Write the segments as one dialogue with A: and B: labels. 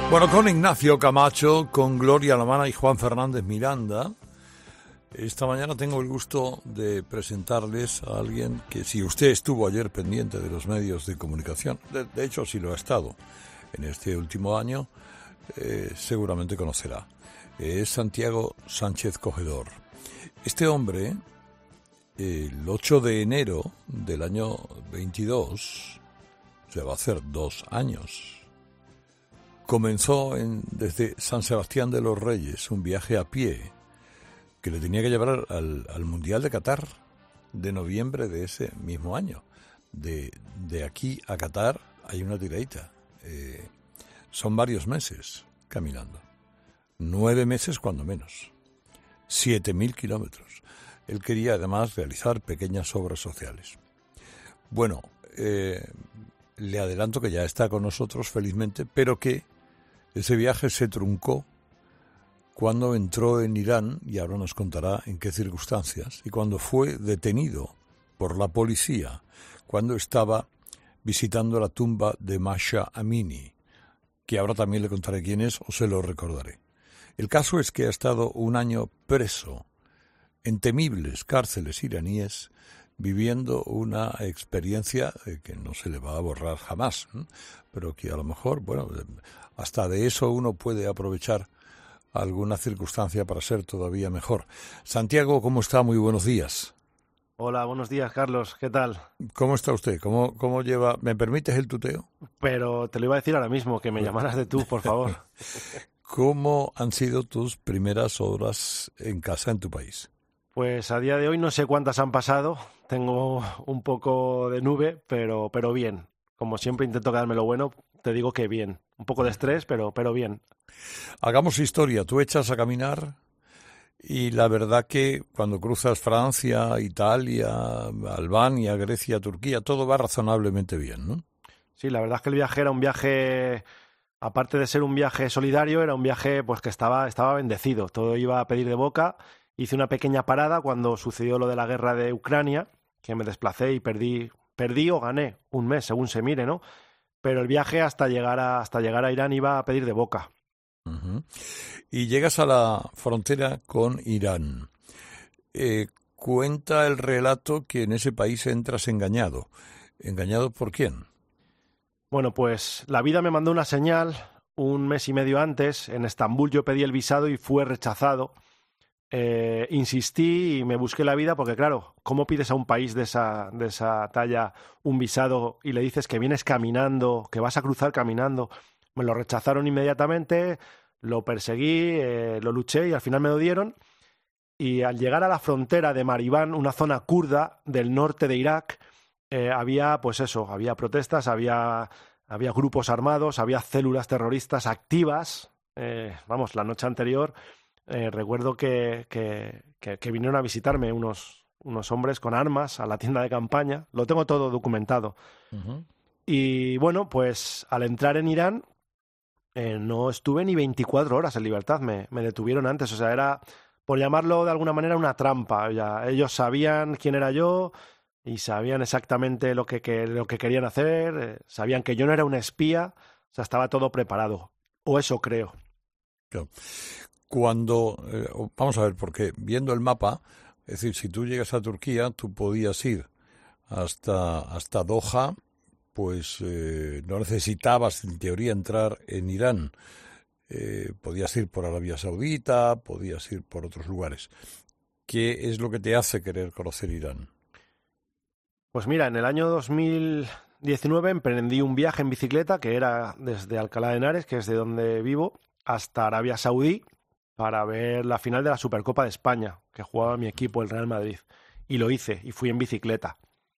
A: Bueno, con Ignacio Camacho, con Gloria Alamana y Juan Fernández Miranda, esta mañana tengo el gusto de presentarles a alguien que, si usted estuvo ayer pendiente de los medios de comunicación, de hecho sí lo ha estado en este último año, seguramente conocerá. Es Santiago Sánchez Cogedor. Este hombre, el 8 de enero del año 22, se va a hacer 2 años, comenzó desde San Sebastián de los Reyes un viaje a pie que le tenía que llevar al Mundial de Qatar de noviembre de ese mismo año. De aquí a Qatar hay una tiradita. Son varios meses caminando. 9 meses cuando menos. 7.000 kilómetros. Él quería además realizar pequeñas obras sociales. Bueno, le adelanto que ya está con nosotros felizmente, pero que ese viaje se truncó cuando entró en Irán, y ahora nos contará en qué circunstancias, y cuando fue detenido por la policía, cuando estaba visitando la tumba de Mahsa Amini, que ahora también le contaré quién es o se lo recordaré. El caso es que ha estado 1 año preso en temibles cárceles iraníes, viviendo una experiencia que no se le va a borrar jamás, ¿eh? Pero que a lo mejor, bueno, hasta de eso uno puede aprovechar alguna circunstancia para ser todavía mejor. Santiago, ¿cómo está? Muy buenos días.
B: Hola, buenos días, Carlos. ¿Qué tal?
A: ¿Cómo está usted? ¿Cómo lleva? ¿Me permites el tuteo?
B: Pero te lo iba a decir ahora mismo, que me llamaras de tú, por favor.
A: ¿Cómo han sido tus primeras horas en casa en tu país?
B: Pues a día de hoy no sé cuántas han pasado. Tengo un poco de nube, pero bien. Como siempre intento quedarme lo bueno, te digo que bien. Un poco de estrés, pero bien.
A: Hagamos historia. Tú echas a caminar y la verdad que cuando cruzas Francia, Italia, Albania, Grecia, Turquía, todo va razonablemente bien, ¿no?
B: Sí, la verdad es que el viaje era un viaje, aparte de ser un viaje solidario, era un viaje pues que estaba bendecido. Todo iba a pedir de boca. Hice una pequeña parada cuando sucedió lo de la guerra de Ucrania, que me desplacé y perdí o gané 1 mes, según se mire, ¿no? Pero el viaje hasta llegar a Irán iba a pedir de boca.
A: Uh-huh. Y llegas a la frontera con Irán. Cuenta el relato que en ese país entras engañado. ¿Engañado por quién?
B: Bueno, pues la vida me mandó una señal 1 mes y medio antes. En Estambul yo pedí el visado y fue rechazado. Insistí y me busqué la vida porque, claro, ¿cómo pides a un país de esa talla un visado y le dices que vienes caminando, que vas a cruzar caminando? Me lo rechazaron inmediatamente, lo perseguí, lo luché y al final me lo dieron. Y al llegar a la frontera de Maribán, una zona kurda del norte de Irak, había protestas, había grupos armados, había células terroristas activas. La noche anterior recuerdo que vinieron a visitarme unos hombres con armas a la tienda de campaña. Lo tengo todo documentado. Uh-huh. Y bueno, pues al entrar en Irán no estuve ni 24 horas en libertad. Me detuvieron antes. O sea, era, por llamarlo de alguna manera, una trampa. Ya, ellos sabían quién era yo y sabían exactamente lo que querían hacer. Sabían que yo no era un espía. O sea, estaba todo preparado. O eso creo.
A: Claro. Cuando, vamos a ver, porque viendo el mapa, es decir, si tú llegas a Turquía, tú podías ir hasta Doha, pues no necesitabas en teoría entrar en Irán. Podías ir por Arabia Saudita, podías ir por otros lugares. ¿Qué es lo que te hace querer conocer Irán?
B: Pues mira, en el año 2019 emprendí un viaje en bicicleta que era desde Alcalá de Henares, que es de donde vivo, hasta Arabia Saudí, para ver la final de la Supercopa de España, que jugaba mi equipo, el Real Madrid. Y lo hice, y fui en bicicleta.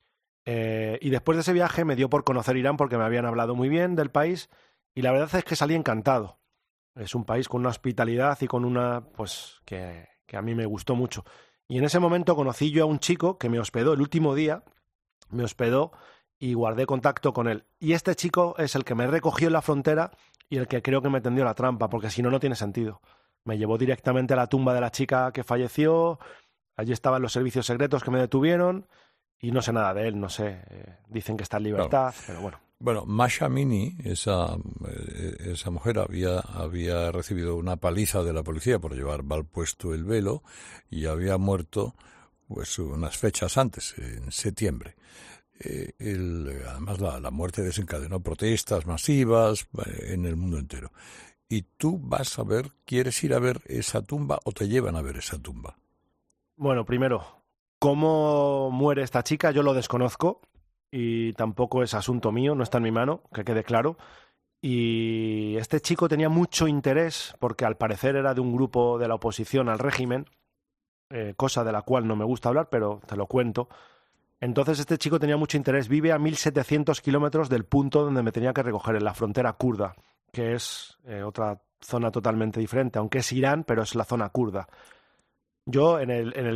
B: Y después de ese viaje me dio por conocer Irán porque me habían hablado muy bien del país, y la verdad es que salí encantado. Es un país con una hospitalidad y con una, pues, que a mí me gustó mucho. Y en ese momento conocí yo a un chico que me hospedó el último día, me hospedó y guardé contacto con él. Y este chico es el que me recogió en la frontera y el que creo que me tendió la trampa, porque si no, no tiene sentido. Me llevó directamente a la tumba de la chica que falleció, allí estaban los servicios secretos que me detuvieron y no sé nada de él, no sé. Dicen que está en libertad, claro. Pero bueno.
A: Bueno, Masha Mini, esa mujer había recibido una paliza de la policía por llevar mal puesto el velo y había muerto pues unas fechas antes, en septiembre. Además, la muerte desencadenó protestas masivas en el mundo entero. Y tú vas a ver, ¿quieres ir a ver esa tumba o te llevan a ver esa tumba?
B: Bueno, primero, ¿cómo muere esta chica? Yo lo desconozco y tampoco es asunto mío, no está en mi mano, que quede claro. Y este chico tenía mucho interés porque al parecer era de un grupo de la oposición al régimen, cosa de la cual no me gusta hablar, pero te lo cuento. Entonces este chico tenía mucho interés. Vive a 1.700 kilómetros del punto donde me tenía que recoger, en la frontera kurda, que es otra zona totalmente diferente, aunque es Irán, pero es la zona kurda. Yo en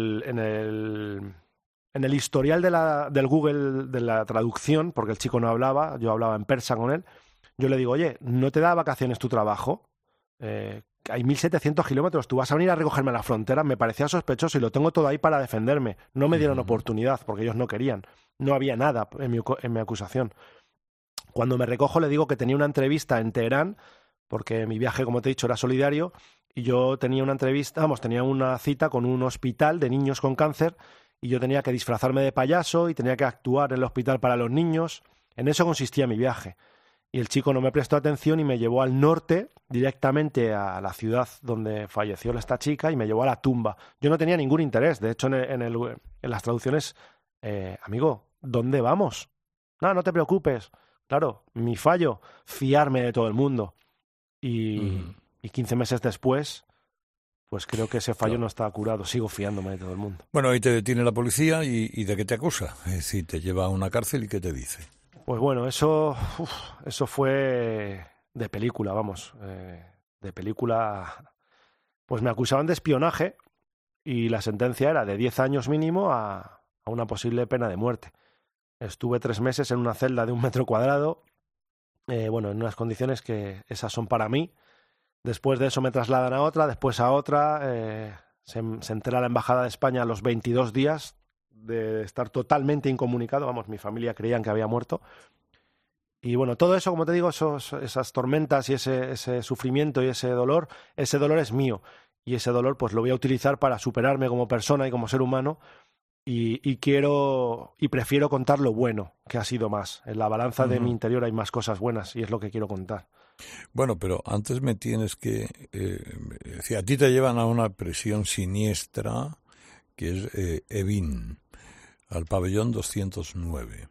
B: el historial del Google de la traducción, porque el chico no hablaba, yo hablaba en persa con él, yo le digo, oye, ¿no te da vacaciones tu trabajo? Hay 1.700 kilómetros, tú vas a venir a recogerme a la frontera, me parecía sospechoso y lo tengo todo ahí para defenderme. No me dieron oportunidad porque ellos no querían, no había nada en mi acusación. Cuando me recojo le digo que tenía una entrevista en Teherán, porque mi viaje, como te he dicho, era solidario, y yo tenía una entrevista, tenía una cita con un hospital de niños con cáncer, y yo tenía que disfrazarme de payaso y tenía que actuar en el hospital para los niños. En eso consistía mi viaje. Y el chico no me prestó atención y me llevó al norte, directamente a la ciudad donde falleció esta chica, y me llevó a la tumba. Yo no tenía ningún interés. De hecho, en las traducciones, amigo, ¿dónde vamos? No te preocupes. Claro, mi fallo, fiarme de todo el mundo. Y 15 meses después, pues creo que ese fallo no está curado. Sigo fiándome de todo el mundo.
A: Bueno, ahí te detiene la policía y ¿de qué te acusa? Es decir, te lleva a una cárcel y ¿qué te dice?
B: Pues bueno, eso fue de película, de película. Pues me acusaban de espionaje y la sentencia era de 10 años mínimo a una posible pena de muerte. Estuve 3 meses en una celda de 1 metro cuadrado, en unas condiciones que esas son para mí. Después de eso me trasladan a otra, después a otra. Se entera la Embajada de España a los 22 días de estar totalmente incomunicado. Mi familia creían que había muerto. Y bueno, todo eso, como te digo, esas tormentas y ese sufrimiento y ese dolor es mío. Y ese dolor pues lo voy a utilizar para superarme como persona y como ser humano. Y quiero y prefiero contar lo bueno, que ha sido más. En la balanza de mi interior hay más cosas buenas y es lo que quiero contar.
A: Bueno, pero antes me tienes que... a ti te llevan a una prisión siniestra, que es Evin, al pabellón 209.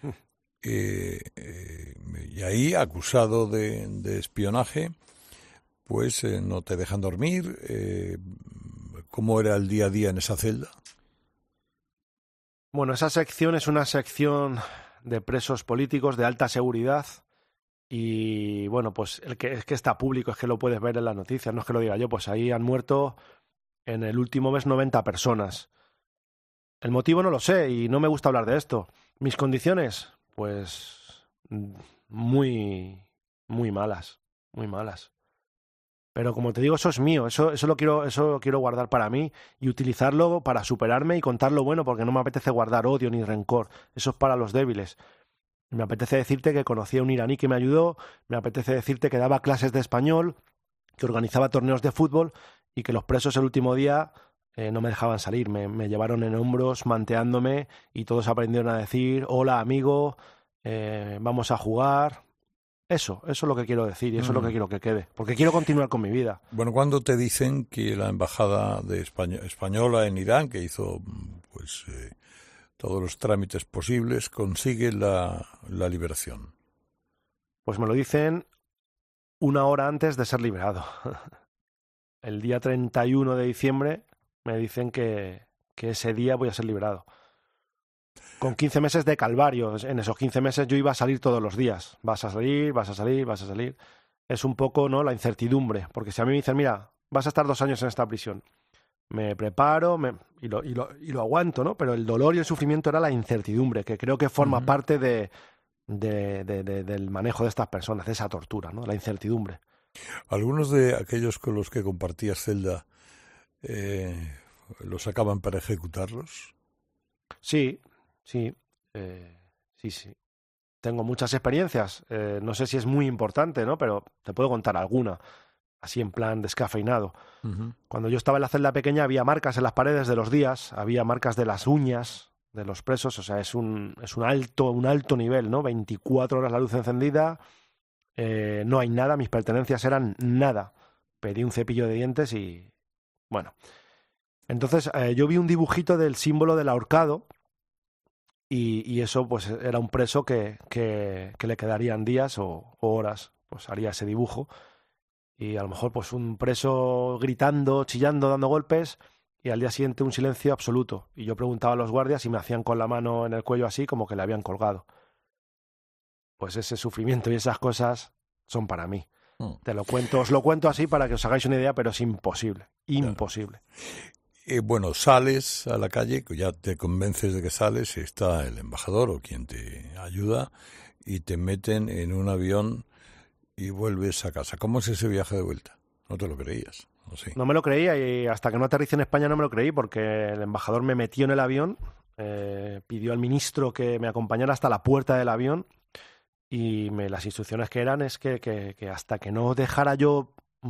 A: Y ahí, acusado de espionaje, pues no te dejan dormir. ¿Cómo era el día a día en esa celda?
B: Bueno, esa sección es una sección de presos políticos de alta seguridad. Y bueno, pues es que está público, es que lo puedes ver en las noticias, no es que lo diga yo, pues ahí han muerto en el último mes 90 personas. El motivo no lo sé y no me gusta hablar de esto. Mis condiciones, pues muy malas, muy malas. Pero como te digo, eso es mío, eso lo quiero guardar para mí y utilizarlo para superarme y contar lo bueno, porque no me apetece guardar odio ni rencor, eso es para los débiles. Me apetece decirte que conocí a un iraní que me ayudó, me apetece decirte que daba clases de español, que organizaba torneos de fútbol y que los presos el último día no me dejaban salir, me llevaron en hombros manteándome y todos aprendieron a decir, hola amigo, vamos a jugar. Eso es lo que quiero decir y eso es lo que quiero que quede, porque quiero continuar con mi vida.
A: Bueno, ¿cuándo te dicen que la embajada de española en Irán, que hizo pues todos los trámites posibles, consigue la liberación?
B: Pues me lo dicen 1 hora antes de ser liberado. El día 31 de diciembre me dicen que ese día voy a ser liberado. Con 15 meses de calvario. En esos 15 meses yo iba a salir todos los días. Vas a salir, vas a salir, vas a salir. Es un poco, ¿no?, la incertidumbre. Porque si a mí me dicen, mira, vas a estar 2 años en esta prisión, me preparo y lo aguanto, ¿no? Pero el dolor y el sufrimiento era la incertidumbre, que creo que forma parte del manejo de estas personas, de esa tortura, ¿no? La incertidumbre.
A: Algunos de aquellos con los que compartías celda los sacaban para ejecutarlos.
B: Sí. Sí. tengo muchas experiencias. No sé si es muy importante, ¿no? Pero te puedo contar alguna, así en plan descafeinado. Cuando yo estaba en la celda pequeña había marcas en las paredes de los días, había marcas de las uñas de los presos, o sea, es un alto nivel, ¿no? 24 horas la luz encendida, no hay nada, mis pertenencias eran nada. Pedí un cepillo de dientes y... bueno. Entonces yo vi un dibujito del símbolo del ahorcado y eso pues era un preso que le quedarían días o horas, pues haría ese dibujo. Y a lo mejor pues un preso gritando, chillando, dando golpes y al día siguiente un silencio absoluto. Y yo preguntaba a los guardias y me hacían con la mano en el cuello así como que le habían colgado. Pues ese sufrimiento y esas cosas son para mí. Os lo cuento así para que os hagáis una idea, pero es imposible, imposible.
A: Bueno, sales a la calle, ya te convences de que sales, está el embajador o quien te ayuda y te meten en un avión y vuelves a casa. ¿Cómo es ese viaje de vuelta? ¿No te lo creías? ¿O sí?
B: No me lo creía y hasta que no aterricé en España no me lo creí porque el embajador me metió en el avión, pidió al ministro que me acompañara hasta la puerta del avión y las instrucciones que eran es que hasta que no dejara yo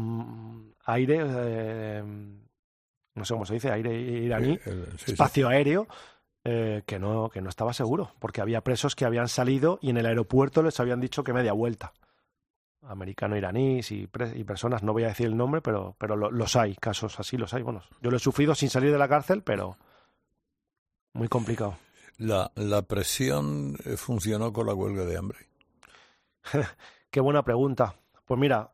B: aire, no sé cómo se dice, aire iraní, espacio aéreo, que no estaba seguro, porque había presos que habían salido y en el aeropuerto les habían dicho que media vuelta. Americano-iraníes y personas, no voy a decir el nombre, pero los hay, casos así los hay. Bueno, yo lo he sufrido sin salir de la cárcel, pero muy complicado.
A: ¿La presión funcionó con la huelga de hambre?
B: Qué buena pregunta. Pues mira,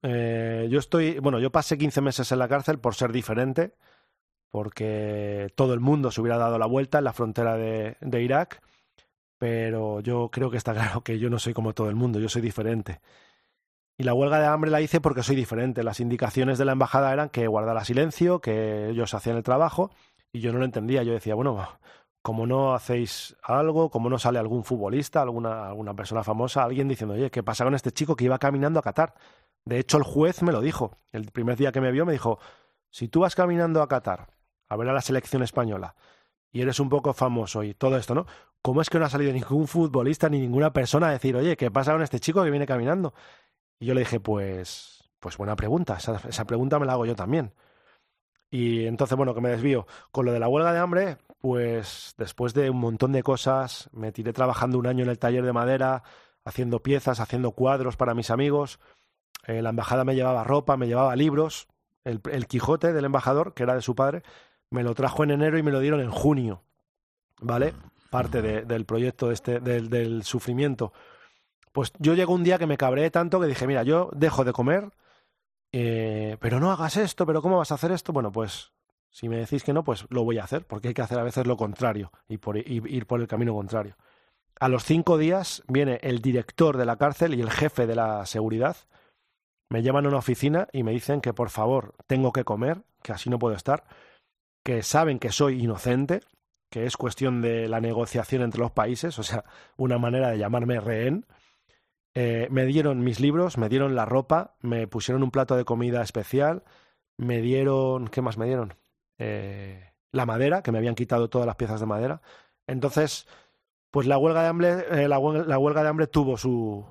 B: yo pasé 15 meses en la cárcel por ser diferente, porque todo el mundo se hubiera dado la vuelta en la frontera de Irak, pero yo creo que está claro que yo no soy como todo el mundo, yo soy diferente. Y la huelga de hambre la hice porque soy diferente. Las indicaciones de la embajada eran que guardara silencio, que ellos hacían el trabajo, y yo no lo entendía. Yo decía, bueno, como no hacéis algo, como no sale algún futbolista, alguna persona famosa, alguien diciendo, oye, ¿qué pasa con este chico que iba caminando a Qatar? De hecho, el juez me lo dijo. El primer día que me vio me dijo, si tú vas caminando a Qatar a ver a la selección española y eres un poco famoso y todo esto, ¿no? ¿Cómo es que no ha salido ningún futbolista ni ninguna persona a decir, oye, ¿qué pasa con este chico que viene caminando? Y yo le dije, pues buena pregunta, esa pregunta me la hago yo también. Y entonces, bueno, que me desvío. Con lo de la huelga de hambre, pues después de un montón de cosas, me tiré trabajando un año en el taller de madera, haciendo piezas, haciendo cuadros para mis amigos. La embajada me llevaba ropa, me llevaba libros. El Quijote del embajador, que era de su padre, me lo trajo en enero y me lo dieron en junio, ¿vale? Parte del proyecto del sufrimiento. Pues yo llegó un día que me cabreé tanto que dije, mira, yo dejo de comer, pero no hagas esto, pero ¿cómo vas a hacer esto? Bueno, pues si me decís que no, pues lo voy a hacer, porque hay que hacer a veces lo contrario y ir por el camino contrario. A los 5 días viene el director de la cárcel y el jefe de la seguridad, me llaman a una oficina y me dicen que por favor tengo que comer, que así no puedo estar, que saben que soy inocente, que es cuestión de la negociación entre los países, o sea, una manera de llamarme rehén. Me dieron mis libros, me dieron la ropa, me pusieron un plato de comida especial, me dieron... ¿Qué más me dieron? La madera, que me habían quitado todas las piezas de madera. Entonces, pues la huelga de hambre, la huelga de hambre tuvo su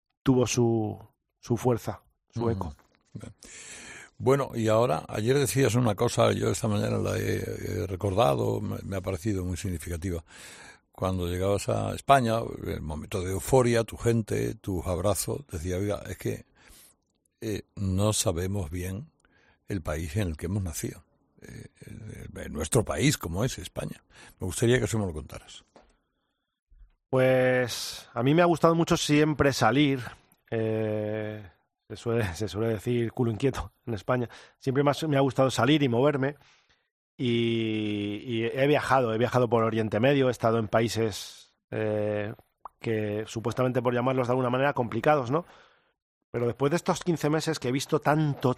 B: fuerza, su eco.
A: Bueno, y ahora, ayer decías una cosa, yo esta mañana la he recordado, me ha parecido muy significativa. Cuando llegabas a España, el momento de euforia, tu gente, tus abrazos, decía, oiga, es que no sabemos bien el país en el que hemos nacido. Nuestro país, como es España. Me gustaría que eso me lo contaras.
B: Pues a mí me ha gustado mucho siempre salir. Se suele decir culo inquieto en España. Siempre me ha gustado salir y moverme. Y he viajado por Oriente Medio, he estado en países que supuestamente, por llamarlos de alguna manera, complicados, ¿no? Pero después de estos 15 meses que he visto tanto,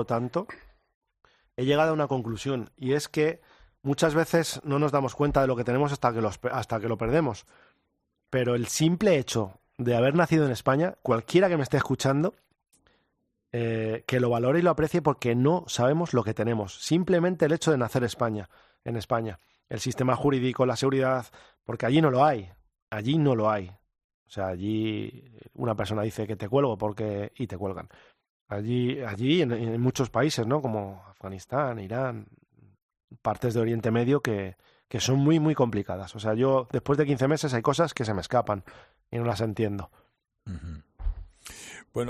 B: he llegado a una conclusión, y es que muchas veces no nos damos cuenta de lo que tenemos hasta que lo perdemos. Pero el simple hecho de haber nacido en España, cualquiera que me esté escuchando, que lo valore y lo aprecie, porque no sabemos lo que tenemos. Simplemente el hecho de nacer en España. El sistema jurídico, la seguridad, porque allí no lo hay. O sea, allí una persona dice que te cuelgo y te cuelgan. Allí en muchos países, ¿no? Como Afganistán, Irán, partes de Oriente Medio que son muy, muy complicadas. O sea, yo después de 15 meses hay cosas que se me escapan y no las entiendo.
A: Uh-huh. Bueno,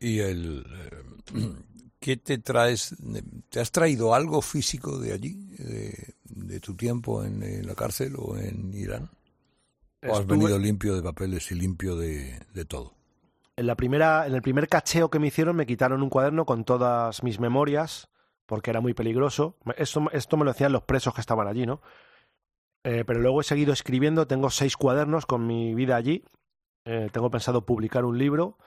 A: ¿qué te traes? ¿Te has traído algo físico de allí, de tu tiempo en la cárcel o en Irán? ¿O has venido limpio de papeles y limpio de todo?
B: En el primer cacheo que me hicieron me quitaron un cuaderno con todas mis memorias, porque era muy peligroso. Esto me lo decían los presos que estaban allí, ¿no? Pero luego he seguido escribiendo, tengo 6 cuadernos con mi vida allí. Tengo pensado publicar un libro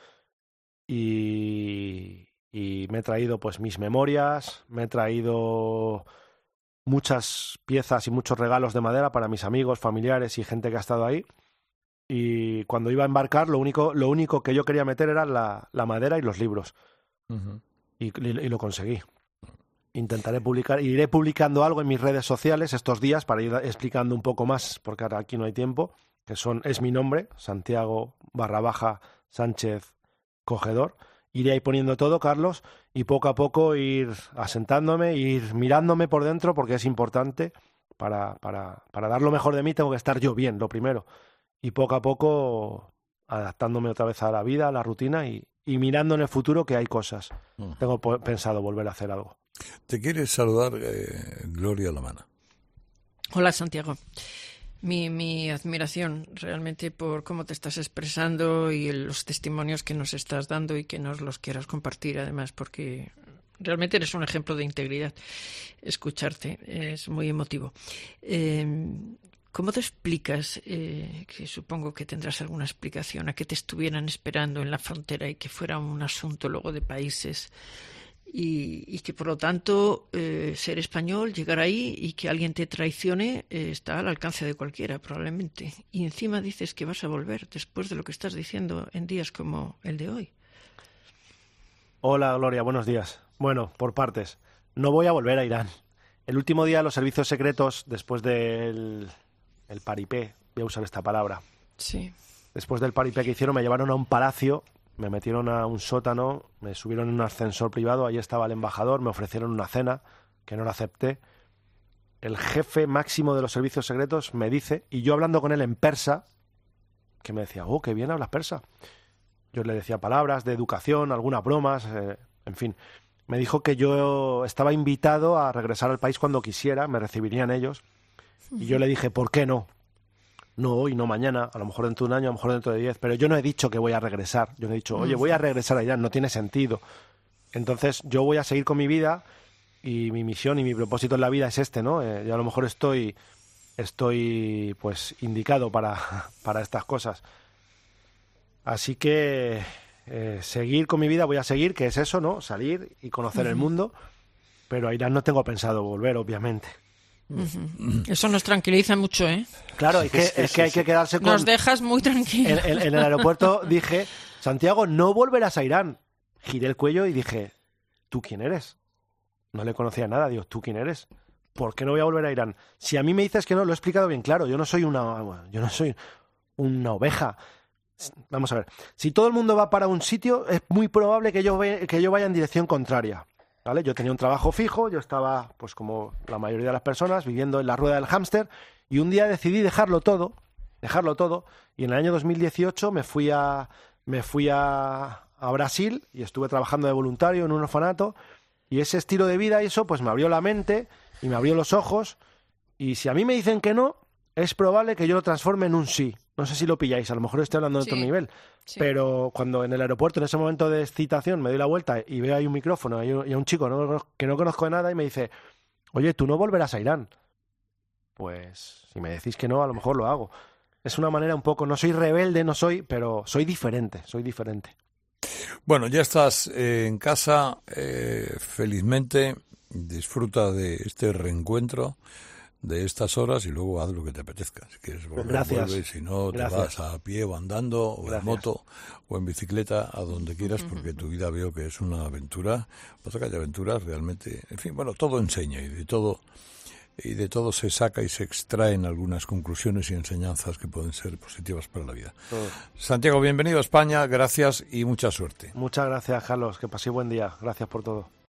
B: y me he traído pues mis memorias, me he traído muchas piezas y muchos regalos de madera para mis amigos, familiares y gente que ha estado ahí. Y cuando iba a embarcar, lo único que yo quería meter era la madera y los libros. Uh-huh. Y lo conseguí. Iré publicando algo en mis redes sociales estos días para ir explicando un poco más, porque ahora aquí no hay tiempo, es mi nombre, Santiago_Sánchez Cogedor. Iré ahí poniendo todo, Carlos, y poco a poco ir asentándome, ir mirándome por dentro, porque es importante. Para dar lo mejor de mí tengo que estar yo bien, lo primero. Y poco a poco adaptándome otra vez a la vida, a la rutina y mirando en el futuro que hay cosas. Tengo pensado volver a hacer algo.
A: Te quiere saludar Gloria Alamana.
C: Hola, Santiago. Mi admiración realmente por cómo te estás expresando y los testimonios que nos estás dando y que nos los quieras compartir, además, porque realmente eres un ejemplo de integridad. Escucharte es muy emotivo. ¿Cómo te explicas, que supongo que tendrás alguna explicación, a que te estuvieran esperando en la frontera y que fuera un asunto luego de países y que por lo tanto ser español, llegar ahí y que alguien te traicione está al alcance de cualquiera probablemente? Y encima dices que vas a volver después de lo que estás diciendo en días como el de hoy.
B: Hola Gloria, buenos días. Bueno, por partes. No voy a volver a Irán. El último día los servicios secretos, después del paripé, voy a usar esta palabra.
C: Sí.
B: Después del paripé que hicieron, me llevaron a un palacio, me metieron a un sótano, me subieron en un ascensor privado, allí estaba el embajador, me ofrecieron una cena, que no la acepté. El jefe máximo de los servicios secretos me dice, y yo hablando con él en persa, que me decía, qué bien hablas persa. Yo le decía palabras de educación, algunas bromas, en fin. Me dijo que yo estaba invitado a regresar al país cuando quisiera, me recibirían ellos. Y yo le dije, ¿por qué no? No hoy, no mañana, a lo mejor dentro de un año, a lo mejor dentro de 10, pero yo no he dicho que voy a regresar. Yo no he dicho, oye, voy a regresar a Irán, no tiene sentido. Entonces yo voy a seguir con mi vida y mi misión y mi propósito en la vida es este, ¿no? Yo a lo mejor estoy pues indicado para estas cosas. Así que seguir con mi vida voy a seguir, que es eso, ¿no? Salir y conocer el mundo, pero a Irán no tengo pensado volver, obviamente.
C: Eso nos tranquiliza mucho, ¿eh?
B: Claro, es que hay que quedarse con...
C: Nos dejas muy tranquilos.
B: En el aeropuerto dije, Santiago, no volverás a Irán. Giré el cuello y dije, ¿tú quién eres? No le conocía nada, digo, ¿tú quién eres? ¿Por qué no voy a volver a Irán? Si a mí me dices que no, lo he explicado bien claro, yo no soy una oveja. Vamos a ver, si todo el mundo va para un sitio, es muy probable que yo vaya en dirección contraria. ¿Vale? Yo tenía un trabajo fijo, yo estaba, pues como la mayoría de las personas, viviendo en la rueda del hámster, y un día decidí dejarlo todo, y en el año 2018 me fui a Brasil y estuve trabajando de voluntario en un orfanato, y ese estilo de vida y eso, pues me abrió la mente y me abrió los ojos, y si a mí me dicen que no, es probable que yo lo transforme en un sí. No sé si lo pilláis, a lo mejor estoy hablando de otro nivel, pero cuando en el aeropuerto, en ese momento de excitación, me doy la vuelta y veo ahí un micrófono y a un chico que no conozco de nada y me dice, oye, ¿tú no volverás a Irán? Pues si me decís que no, a lo mejor lo hago. Es una manera un poco, no soy rebelde, pero soy diferente.
A: Bueno, ya estás en casa, felizmente, disfruta de este reencuentro, de estas horas, y luego haz lo que te apetezca. Si quieres volver, vuelve, si no, te vas a pie o andando, o en moto, o en bicicleta, a donde quieras, porque tu vida veo que es una aventura. Pasa que hay aventuras realmente, en fin, bueno, todo enseña y de todo y de todo se saca y se extraen algunas conclusiones y enseñanzas que pueden ser positivas para la vida. Santiago, bienvenido a España, gracias y mucha suerte.
B: Muchas gracias, Carlos, que paséis buen día. Gracias por todo.